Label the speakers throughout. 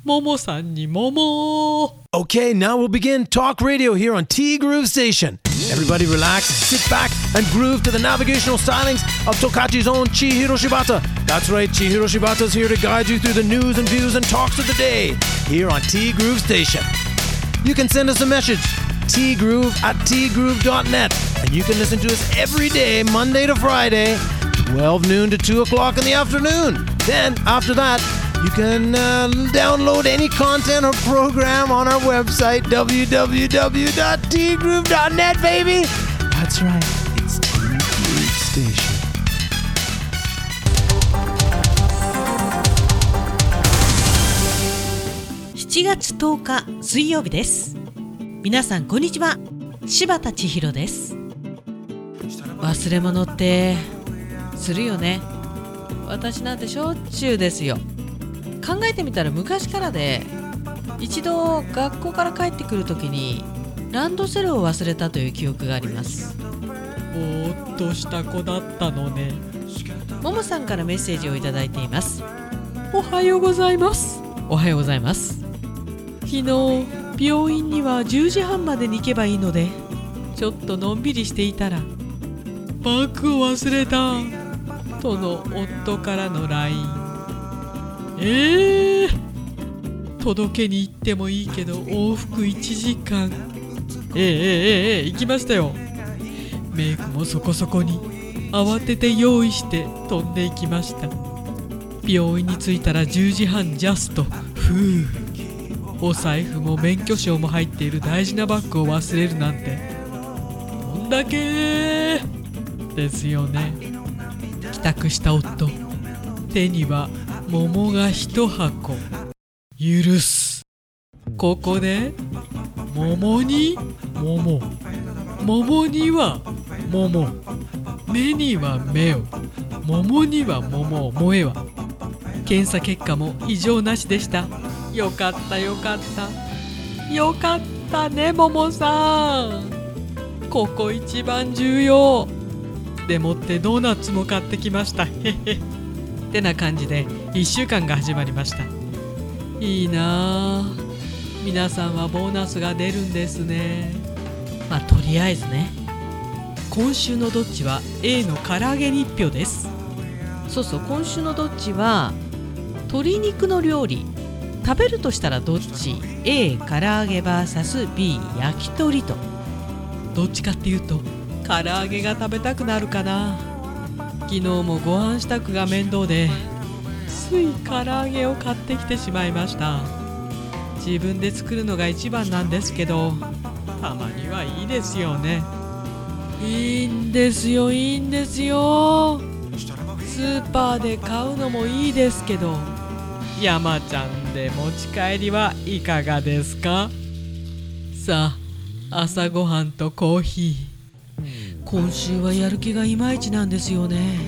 Speaker 1: ももさんにもも。
Speaker 2: Okay, now we'll begin Talk Radio here on T Groove Station. Everybody relax, sit back, and groove to the navigational stylings of Tokachi's own Chihiro Shibata. That's right, Chihiro Shibata's here to guide you through the news and views and talks of the day here on T Groove Station. You can send us a message, tgroove@tgroove.net, and you can listen to us every day, Monday to Friday, 12 noon to 2 o'clock in the afternoon. Then, after that, you can download any content or program on our website, www.tgroove.net, baby. That's right, it's T Groove Station.
Speaker 1: 7月10日水曜日です。皆さんこんにちは。柴田千尋です。忘れ物ってするよね。私なんてしょっちゅうですよ。考えてみたら昔からで、一度学校から帰ってくるときにランドセルを忘れたという記憶があります。ぼーっとした子だったのね。ももさんからメッセージをいただいています。おはようございます。おはようございます。昨日病院には10時半までに行けばいいので、ちょっとのんびりしていたらバッグを忘れたとの夫からの LINE。届けに行ってもいいけど往復1時間。行きましたよ。メイクもそこそこに慌てて用意して飛んでいきました。病院に着いたら10時半ジャスト。お財布も免許証も入っている大事なバッグを忘れるなんてどんだけですよね。帰宅した夫、手には桃が一箱。許す。ここで桃に桃、桃には桃、目には目を、桃には桃を萌えは。検査結果も異常なしでした。よかったよかったよかったね、桃さん。ここ一番重要。でもってドーナツも買ってきました。へへってな感じで1週間が始まりました。いいなあ。皆さんはボーナスが出るんですね。とりあえずね、今週のどっちは A の唐揚げに1票です。そうそう、今週のどっちは鶏肉の料理。食べるとしたらどっち？ A 唐揚げ vs.B 焼き鳥と。どっちかっていうと唐揚げが食べたくなるかな。昨日もご飯支度が面倒でつい唐揚げを買ってきてしまいました。自分で作るのが一番なんですけど、たまにはいいですよね。いいんですよ、いいんですよ。スーパーで買うのもいいですけど、山ちゃんで持ち帰りはいかがですか？さあ、朝ごはんとコーヒー。今週はやる気がいまいちなんですよね。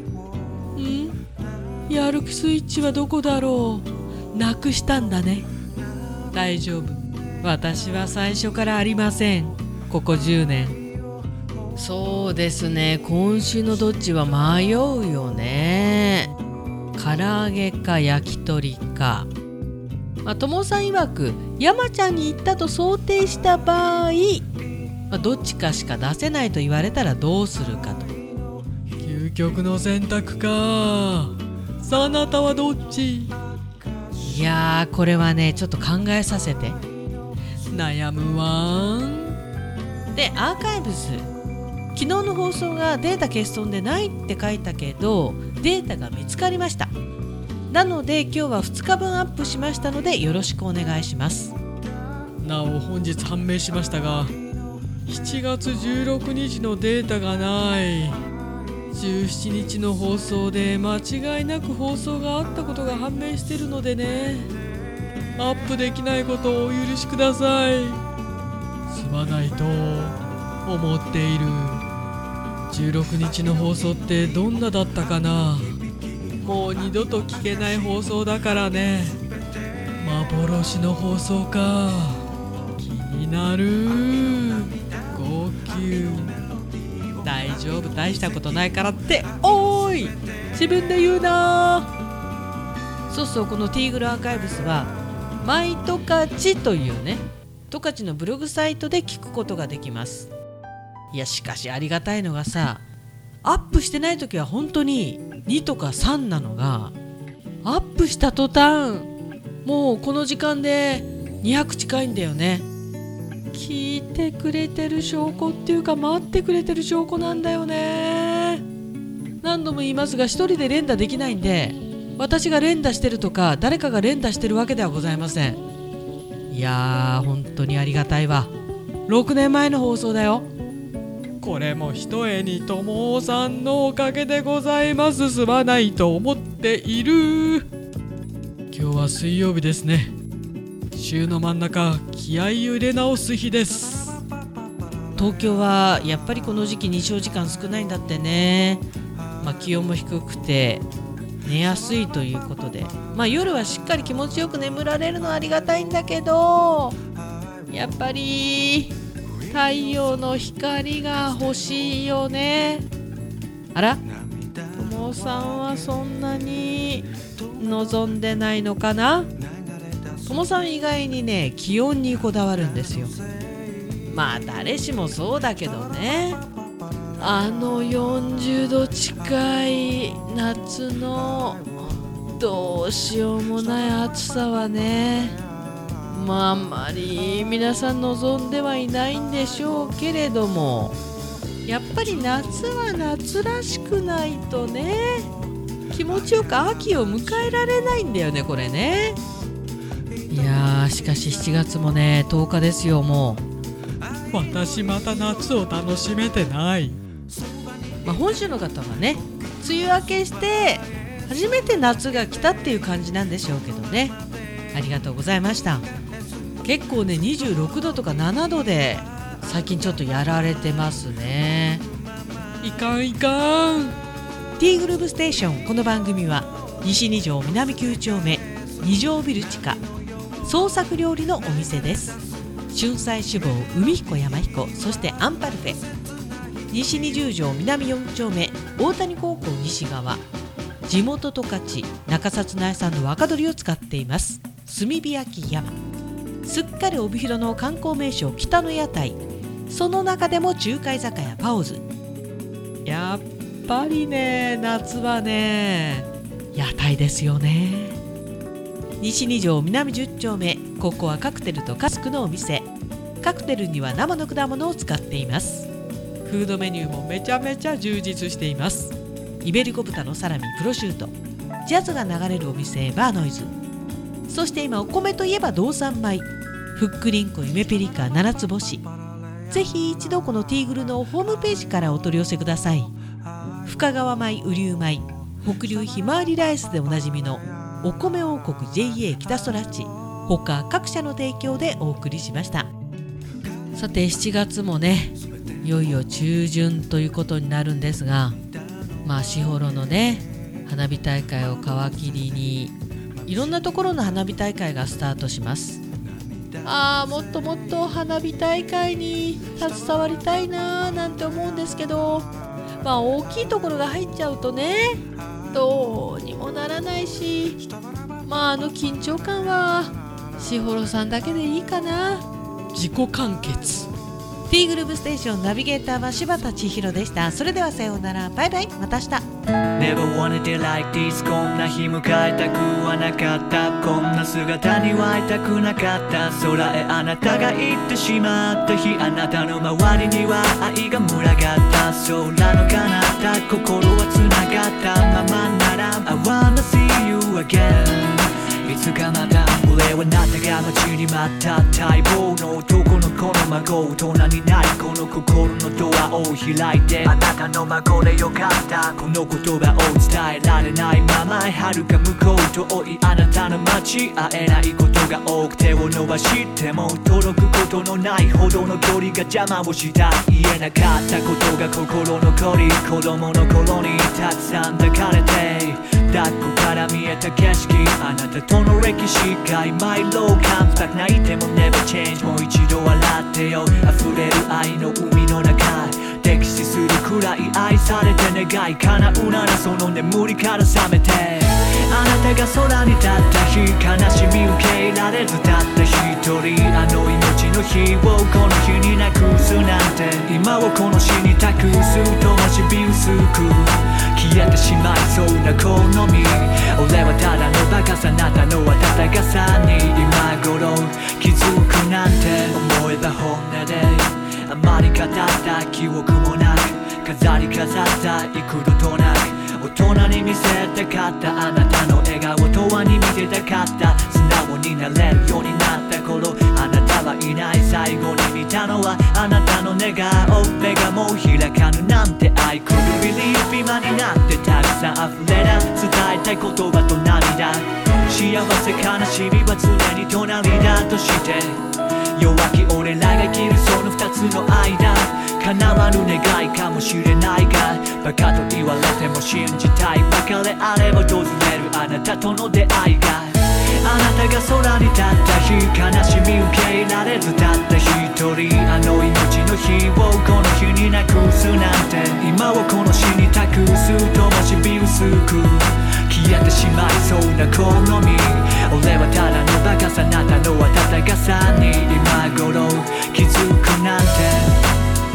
Speaker 1: やる気スイッチはどこだろう。なくしたんだね。大丈夫、私は最初からありません。ここ10年。そうですね、今週のどっちは迷うよね。唐揚げか焼き鳥か。ともさん曰く山ちゃんに行ったと想定した場合、どっちかしか出せないと言われたらどうするかと。究極の選択か。さあ、あなたはどっち？いやー、これはね、ちょっと考えさせて。悩むわー。で、アーカイブス、昨日の放送がデータ欠損でないって書いたけど、データが見つかりました。なので今日は2日分アップしましたので、よろしくお願いします。なお本日判明しましたが、7月16日のデータがない。17日の放送で間違いなく放送があったことが判明しているのでね、アップできないことをお許しください。すまないと思っている。16日の放送ってどんなだったかな。もう二度と聞けない放送だからね。幻の放送か。気になる。号泣。大丈夫、大したことないからって。おーい、自分で言うな。そうそう、このティーグルアーカイブスは
Speaker 3: マイトカチというね、トカチのブログサイトで聞くことができます。いや、しかしありがたいのがさ、アップしてない時は本当に2とか3なのが、アップした途端もうこの時間で200近いんだよね。聞いてくれてる証拠っていうか、待ってくれてる証拠なんだよね。何度も言いますが、一人で連打できないんで、私が連打してるとか誰かが連打してるわけではございません。いやー、本当にありがたいわ。6年前の放送だよ。
Speaker 1: これもひとえにともさんのおかげでございます。すまないと思っている。今日は水曜日ですね。週の真ん中、気合を入れ直す日です。
Speaker 3: 東京はやっぱりこの時期日照時間少ないんだってね。気温も低くて寝やすいということで、夜はしっかり気持ちよく眠られるのはありがたいんだけど、やっぱり太陽の光が欲しいよね。あら、ともさんはそんなに望んでないのかな。ともさん以外にね、気温にこだわるんですよ。誰しもそうだけどね、40度近い夏のどうしようもない暑さはね、あんまり皆さん望んではいないんでしょうけれども、やっぱり夏は夏らしくないとね、気持ちよく秋を迎えられないんだよね、これね。いやー、しかし7月もね、10日ですよ。も
Speaker 1: う私また夏を楽しめてない。
Speaker 3: 本州の方はね、梅雨明けして初めて夏が来たっていう感じなんでしょうけどね。ありがとうございました。結構ね、26度とか7度で最近ちょっとやられてますね。
Speaker 1: いかんいかん。
Speaker 3: T グループステーション。この番組は西2条南9丁目2条ビル地下創作料理のお店です。春菜志望海彦山彦、そしてアンパルフェ。西20条南4丁目大谷高校西側、地元十勝中札内産の若鶏を使っています炭火焼き山。すっかり帯広の観光名所北の屋台、その中でも中華居酒屋パオズ。やっぱりね、夏はね、屋台ですよね。西2条南10丁目、ここはカクテルとカスクのお店。カクテルには生の果物を使っています。フードメニューもめちゃめちゃ充実しています。イベリコ豚のサラミ、プロシュート、ジャズが流れるお店バーノイズ。そして今お米といえば道産米、ふっくりんこゆめぴりか7つ星。ぜひ一度このティーグルのホームページからお取り寄せください。深川米、雨竜米、北流ひまわりライスでおなじみのお米王国 JA 北空地、他各社の提供でお送りしました。さて7月もね、いよいよ中旬ということになるんですが、士幌のね、花火大会を皮切りにいろんなところの花火大会がスタートします。もっともっと花火大会に携わりたいななんて思うんですけど、大きいところが入っちゃうとね、どうにもならないし、緊張感は士幌さんだけでいいかな。
Speaker 1: 自己完結。
Speaker 3: T グループステーションナビゲーターは柴田千尋でした。それではさようなら、バイバイ、また明日。
Speaker 4: Never wanted it like this、 こんな日迎えたくはなかった、こんな姿には会いたくなかった。空へあなたが行ってしまった日、あなたの周りには愛が群がった。空の彼方、心はつながったままなら I wanna see you again。いつかまた俺はあなたが待ちに待った待望の男の子の孫、大人になりこの心のドアを開いて、あなたの孫でよかった。この言葉を伝えられないまま、遥か向こう遠いあなたの街、会えないことが多く手を伸ばしても届くことのないほどの距離が邪魔をした。言えなかったことが心残り、子供の頃にたくさん抱かれて、抱っこから見えた景色、あなたとの歴史が今色を感じたくないでも Never change、 もう一度笑ってよ、溢れる愛の海の中、溺死するくらい愛されて願い叶うならその眠りから覚めて、 あなたが空に立った日、悲しみ受け入れられずたった一人、あの命の日をこの日になくすなんて、今をこの死に託す灯火薄く消えてしまいそうな好み、俺はただのバカさ、あなたの温かさに今頃気づくなんて、思えば本音であまり語った記憶もなく、飾り飾った幾度となく大人に見せたかったあなたの笑顔とはに見てたかった、素直になれるようになった頃、あなたはいない最後に見たのはあなたの願顔、目がもう開かぬなんて I couldn't believe 今になってたくさん溢れ出伝えたい言葉と涙、幸せ悲しみは常に隣だとして弱き俺らが生きるその二つの間、叶わぬ願いかもしれないが、バカと言われても信じたい、別れあれば訪れるあなたとの出会いが、あなたが空に立った日、悲しみ受け入れられずたった一人、あの命の日をこの日になくすなんて、今をこの死に託す灯火薄く消えてしまいそうな好み、俺はただのバカさ、あなたの温かさに今頃気づくなんて、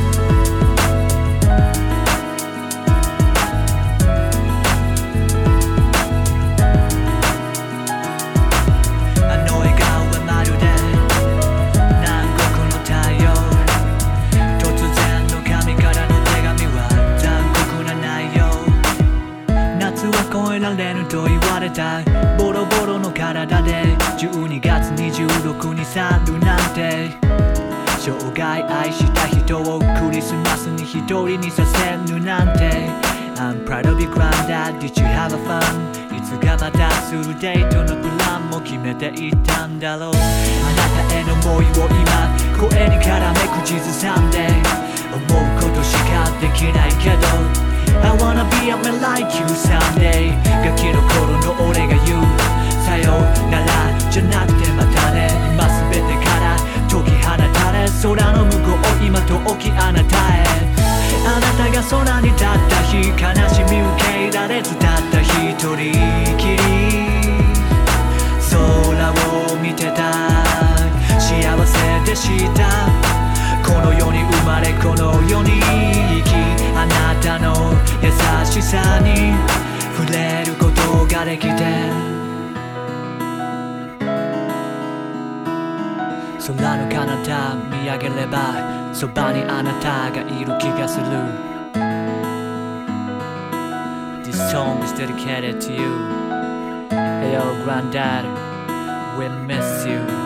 Speaker 4: と言われたボロボロの体で12月26に去るなんて、生涯愛した人をクリスマスに一人にさせるなんて、 I'm proud of you granddad, did you have a fun? いつかまたするデートのプランも決めていたんだろう、あなたへの思いを今声に絡め口ずさんで、思うことしかできないけどI wanna be a man like you someday ガキの頃の俺が言うさよならじゃなくてまたね、今全てから解き放たれ空の向こう今遠きあなたへ、あなたが空に立った日、悲しみ受け入れられずたった一人きり空を見てた、幸せでしたこの世に生まれこの世に生き、あなたの優しさに触れることができて、空の彼方見上げればそばにあなたがいる気がする This song is dedicated to you. Hey yo granddad, we miss you